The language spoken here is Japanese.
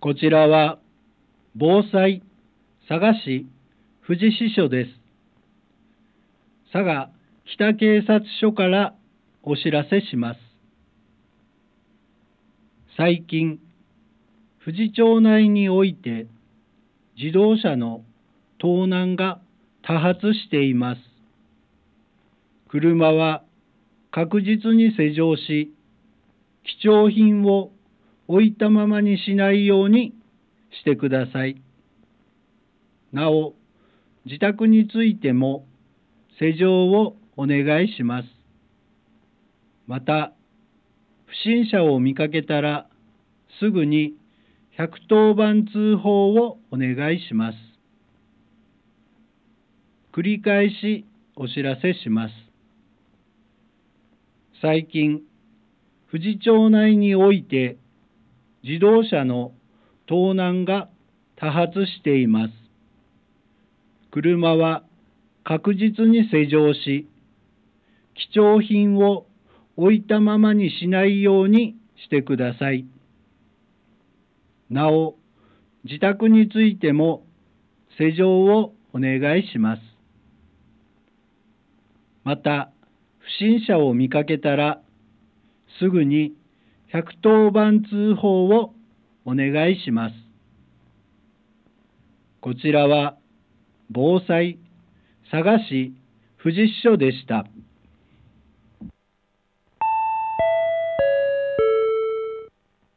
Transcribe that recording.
こちらは防災佐賀市富士支所です。佐賀北警察署からお知らせします。最近、富士町内において自動車の盗難が多発しています。車は確実に施錠し、貴重品を置いたままにしないようにしてください。なお、自宅についても施錠をお願いします。また、不審者を見かけたらすぐに110番通報をお願いします。繰り返しお知らせします。最近、富士町内において自動車の盗難が多発しています。車は確実に施錠し、貴重品を置いたままにしないようにしてください。なお、自宅についても施錠をお願いします。また、不審者を見かけたらすぐに110番通報をお願いします。こちらは防災佐賀市富士支所でした。